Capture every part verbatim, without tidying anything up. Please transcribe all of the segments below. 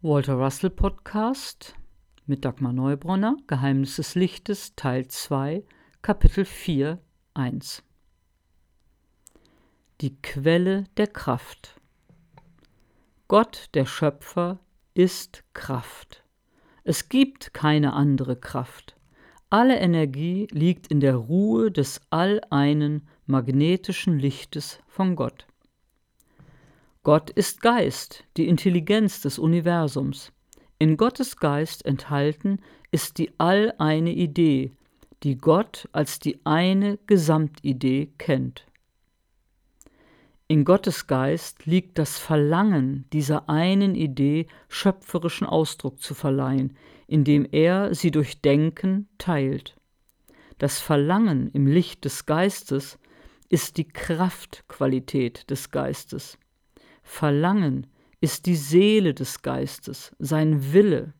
Walter Russell Podcast mit Dagmar Neubronner, Geheimnis des Lichtes, Teil zwei, Kapitel vier, eins. Die Quelle der Kraft. Gott, der Schöpfer, ist Kraft. Es gibt keine andere Kraft. Alle Energie liegt in der Ruhe des alleinen magnetischen Lichtes von Gott. Gott ist Geist, die Intelligenz des Universums. In Gottes Geist enthalten ist die alleine Idee, die Gott als die eine Gesamtidee kennt. In Gottes Geist liegt das Verlangen, dieser einen Idee schöpferischen Ausdruck zu verleihen, indem er sie durch Denken teilt. Das Verlangen im Licht des Geistes ist die Kraftqualität des Geistes. Verlangen ist die Seele des Geistes, sein Wille.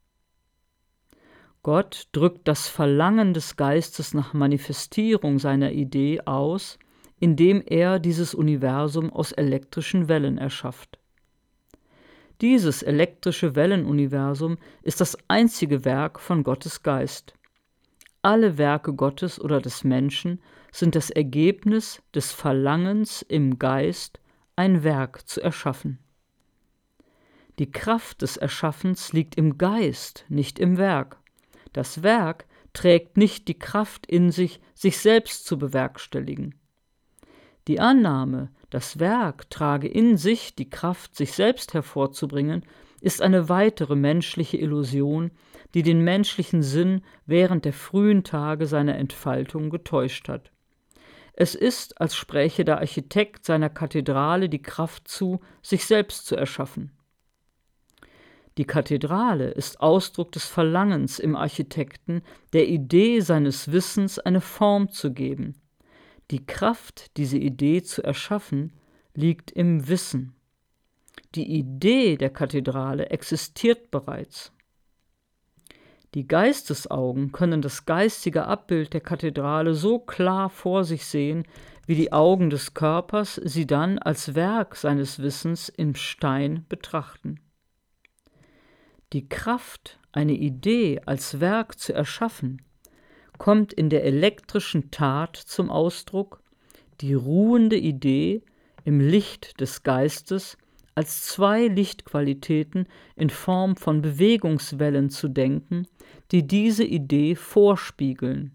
Gott drückt das Verlangen des Geistes nach Manifestierung seiner Idee aus, indem er dieses Universum aus elektrischen Wellen erschafft. Dieses elektrische Wellenuniversum ist das einzige Werk von Gottes Geist. Alle Werke Gottes oder des Menschen sind das Ergebnis des Verlangens im Geist, ein Werk zu erschaffen. Die Kraft des Erschaffens liegt im Geist, nicht im Werk. Das Werk trägt nicht die Kraft in sich, sich selbst zu bewerkstelligen. Die Annahme, das Werk trage in sich die Kraft, sich selbst hervorzubringen, ist eine weitere menschliche Illusion, die den menschlichen Sinn während der frühen Tage seiner Entfaltung getäuscht hat. Es ist, als spräche der Architekt seiner Kathedrale die Kraft zu, sich selbst zu erschaffen. Die Kathedrale ist Ausdruck des Verlangens im Architekten, der Idee seines Wissens eine Form zu geben. Die Kraft, diese Idee zu erschaffen, liegt im Wissen. Die Idee der Kathedrale existiert bereits. Die Geistesaugen können das geistige Abbild der Kathedrale so klar vor sich sehen, wie die Augen des Körpers sie dann als Werk seines Wissens im Stein betrachten. Die Kraft, eine Idee als Werk zu erschaffen, kommt in der elektrischen Tat zum Ausdruck, die ruhende Idee im Licht des Geistes als zwei Lichtqualitäten in Form von Bewegungswellen zu denken, die diese Idee vorspiegeln.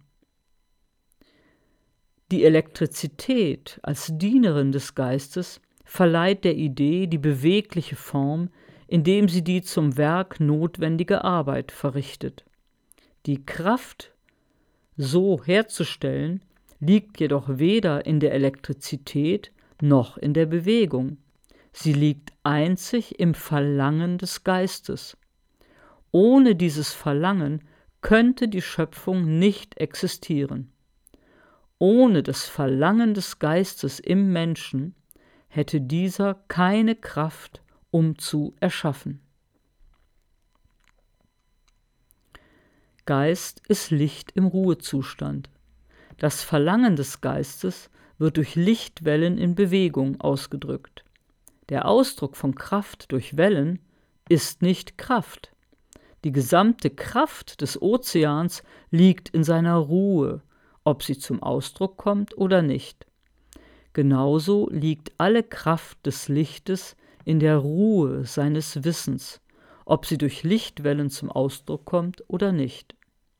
Die Elektrizität als Dienerin des Geistes verleiht der Idee die bewegliche Form, indem sie die zum Werk notwendige Arbeit verrichtet. Die Kraft, so herzustellen, liegt jedoch weder in der Elektrizität noch in der Bewegung. Sie liegt einzig im Verlangen des Geistes. Ohne dieses Verlangen könnte die Schöpfung nicht existieren. Ohne das Verlangen des Geistes im Menschen hätte dieser keine Kraft, um zu erschaffen. Geist ist Licht im Ruhezustand. Das Verlangen des Geistes wird durch Lichtwellen in Bewegung ausgedrückt. Der Ausdruck von Kraft durch Wellen ist nicht Kraft. Die gesamte Kraft des Ozeans liegt in seiner Ruhe, ob sie zum Ausdruck kommt oder nicht. Genauso liegt alle Kraft des Lichtes in der Ruhe seines Wissens, ob sie durch Lichtwellen zum Ausdruck kommt oder nicht.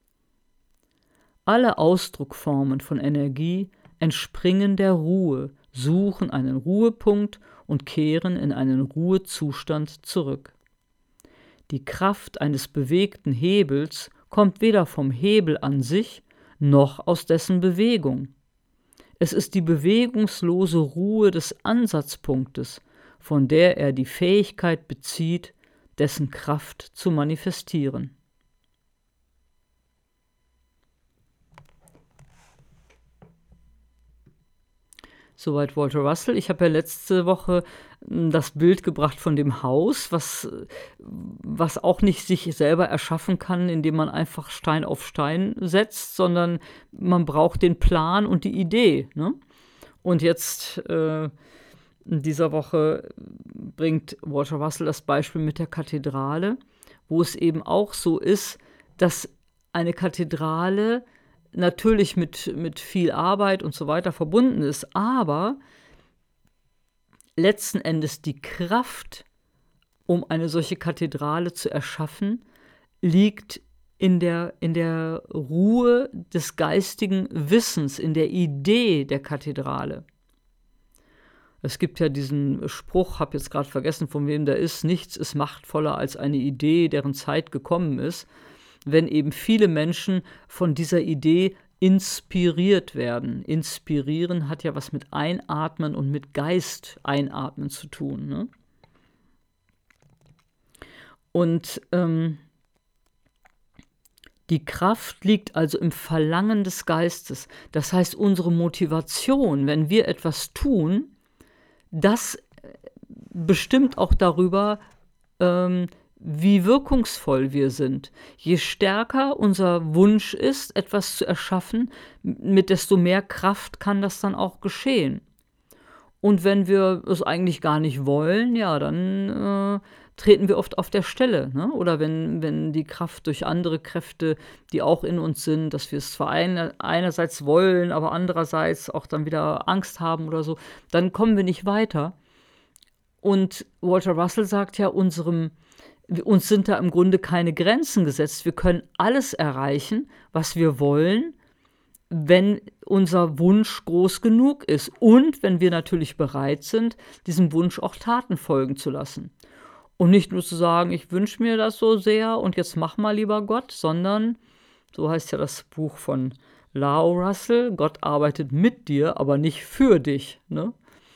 Alle Ausdruckformen von Energie entspringen der Ruhe, suchen einen Ruhepunkt und kehren in einen Ruhezustand zurück. Die Kraft eines bewegten Hebels kommt weder vom Hebel an sich noch aus dessen Bewegung. Es ist die bewegungslose Ruhe des Ansatzpunktes, von der er die Fähigkeit bezieht, dessen Kraft zu manifestieren. Soweit Walter Russell. Ich habe ja letzte Woche das Bild gebracht von dem Haus, was, was auch nicht sich selber erschaffen kann, indem man einfach Stein auf Stein setzt, sondern man braucht den Plan und die Idee. Ne? Und jetzt äh, in dieser Woche bringt Walter Russell das Beispiel mit der Kathedrale, wo es eben auch so ist, dass eine Kathedrale natürlich mit, mit viel Arbeit und so weiter verbunden ist, aber letzten Endes die Kraft, um eine solche Kathedrale zu erschaffen, liegt in der, in der Ruhe des geistigen Wissens, in der Idee der Kathedrale. Es gibt ja diesen Spruch, habe jetzt gerade vergessen, von wem der ist, nichts ist machtvoller als eine Idee, deren Zeit gekommen ist, wenn eben viele Menschen von dieser Idee inspiriert werden. Inspirieren hat ja was mit Einatmen und mit Geist einatmen zu tun, ne? Und ähm, die Kraft liegt also im Verlangen des Geistes. Das heißt, unsere Motivation, wenn wir etwas tun, das bestimmt auch darüber, ähm, wie wirkungsvoll wir sind. Je stärker unser Wunsch ist, etwas zu erschaffen, mit desto mehr Kraft kann das dann auch geschehen. Und wenn wir es eigentlich gar nicht wollen, ja, dann äh, treten wir oft auf der Stelle, ne? Oder wenn, wenn die Kraft durch andere Kräfte, die auch in uns sind, dass wir es zwar eine, einerseits wollen, aber andererseits auch dann wieder Angst haben oder so, dann kommen wir nicht weiter. Und Walter Russell sagt ja, unserem, uns sind da im Grunde keine Grenzen gesetzt. Wir können alles erreichen, was wir wollen, wenn unser Wunsch groß genug ist und wenn wir natürlich bereit sind, diesem Wunsch auch Taten folgen zu lassen. Und nicht nur zu sagen, ich wünsche mir das so sehr und jetzt mach mal lieber Gott, sondern, so heißt ja das Buch von Lao Russell, Gott arbeitet mit dir, aber nicht für dich, ne?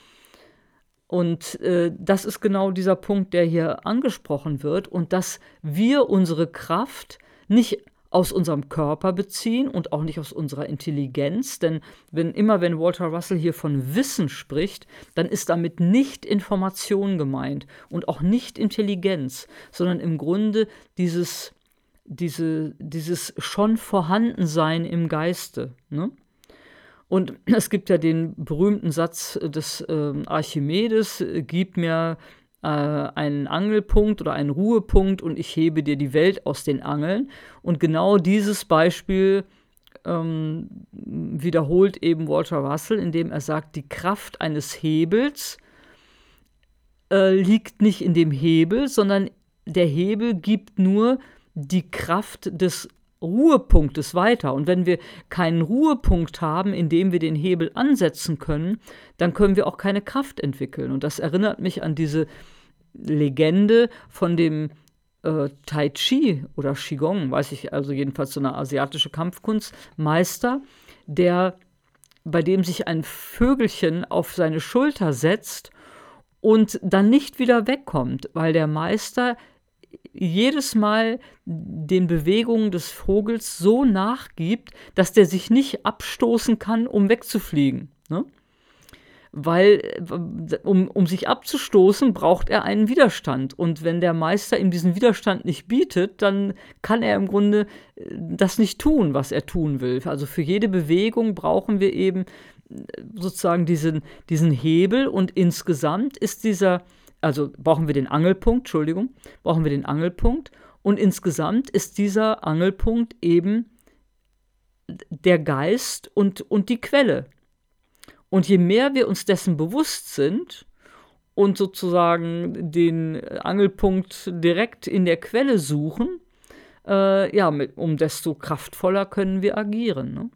Und äh, das ist genau dieser Punkt, der hier angesprochen wird, und dass wir unsere Kraft nicht aus unserem Körper beziehen und auch nicht aus unserer Intelligenz, denn wenn, immer wenn Walter Russell hier von Wissen spricht, dann ist damit nicht Information gemeint und auch nicht Intelligenz, sondern im Grunde dieses, diese, dieses schon Vorhandensein im Geiste, ne? Und es gibt ja den berühmten Satz des äh, Archimedes, gib mir äh, einen Angelpunkt oder einen Ruhepunkt und ich hebe dir die Welt aus den Angeln. Und genau dieses Beispiel ähm, wiederholt eben Walter Russell, indem er sagt, die Kraft eines Hebels äh, liegt nicht in dem Hebel, sondern der Hebel gibt nur die Kraft des Ruhepunktes weiter. Und wenn wir keinen Ruhepunkt haben, in dem wir den Hebel ansetzen können, dann können wir auch keine Kraft entwickeln. Und das erinnert mich an diese Legende von dem äh, Tai Chi oder Qigong, weiß ich, also jedenfalls so eine asiatische Kampfkunstmeister, der, bei dem sich ein Vögelchen auf seine Schulter setzt und dann nicht wieder wegkommt, weil der Meister jedes Mal den Bewegungen des Vogels so nachgibt, dass der sich nicht abstoßen kann, um wegzufliegen, ne? Weil, um, um sich abzustoßen, braucht er einen Widerstand. Und wenn der Meister ihm diesen Widerstand nicht bietet, dann kann er im Grunde das nicht tun, was er tun will. Also für jede Bewegung brauchen wir eben sozusagen diesen, diesen Hebel, und insgesamt ist dieser Also brauchen wir den Angelpunkt, Entschuldigung, brauchen wir den Angelpunkt, und insgesamt ist dieser Angelpunkt eben der Geist und, und die Quelle. Und je mehr wir uns dessen bewusst sind und sozusagen den Angelpunkt direkt in der Quelle suchen, äh, ja, mit, um desto kraftvoller können wir agieren, ne?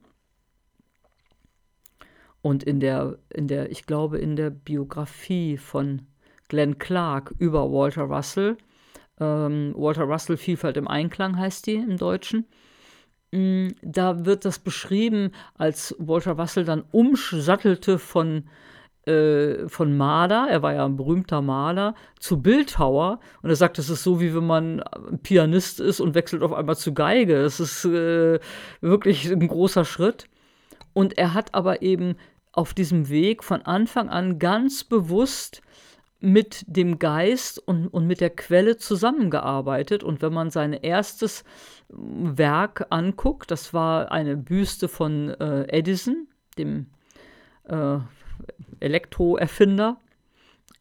Und in der, in der, ich glaube, in der Biografie von Glenn Clark über Walter Russell, ähm, Walter Russell, Vielfalt im Einklang heißt die im Deutschen, mm, da wird das beschrieben, als Walter Russell dann umsattelte von, äh, von Maler, er war ja ein berühmter Maler, zu Bildhauer, und er sagt, das ist so, wie wenn man Pianist ist und wechselt auf einmal zu Geige. Das ist äh, wirklich ein großer Schritt. Und er hat aber eben auf diesem Weg von Anfang an ganz bewusst mit dem Geist und, und mit der Quelle zusammengearbeitet. Und wenn man sein erstes Werk anguckt, das war eine Büste von äh, Edison, dem äh, Elektroerfinder,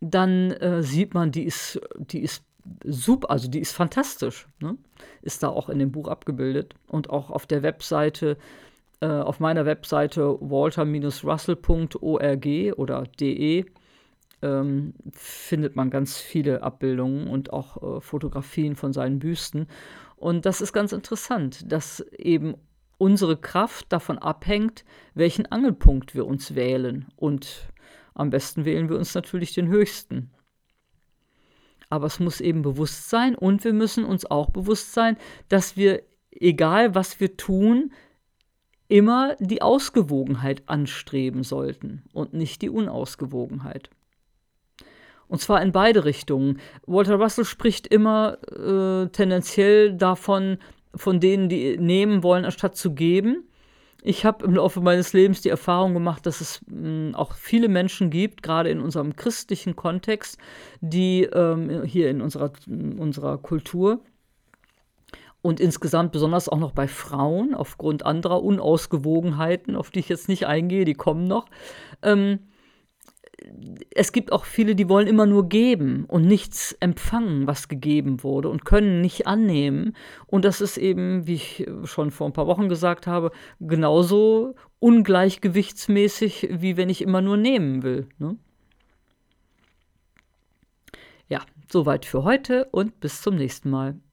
dann äh, sieht man, die ist, die ist super, also die ist fantastisch, ne? Ist da auch in dem Buch abgebildet und auch auf der Webseite, äh, auf meiner Webseite walter russell punkt org oder de ähm, findet man ganz viele Abbildungen und auch äh, Fotografien von seinen Büsten. Und das ist ganz interessant, dass eben unsere Kraft davon abhängt, welchen Angelpunkt wir uns wählen. Und am besten wählen wir uns natürlich den höchsten. Aber es muss eben bewusst sein und wir müssen uns auch bewusst sein, dass wir, egal was wir tun, immer die Ausgewogenheit anstreben sollten und nicht die Unausgewogenheit. Und zwar in beide Richtungen. Walter Russell spricht immer äh, tendenziell davon, von denen, die nehmen wollen, anstatt zu geben. Ich habe im Laufe meines Lebens die Erfahrung gemacht, dass es mh, auch viele Menschen gibt, gerade in unserem christlichen Kontext, die ähm, hier in unserer, in unserer Kultur und insgesamt besonders auch noch bei Frauen, aufgrund anderer Unausgewogenheiten, auf die ich jetzt nicht eingehe, die kommen noch, ähm, es gibt auch viele, die wollen immer nur geben und nichts empfangen, was gegeben wurde und können nicht annehmen. Und das ist eben, wie ich schon vor ein paar Wochen gesagt habe, genauso ungleichgewichtsmäßig, wie wenn ich immer nur nehmen will, ne? Ja, soweit für heute und bis zum nächsten Mal.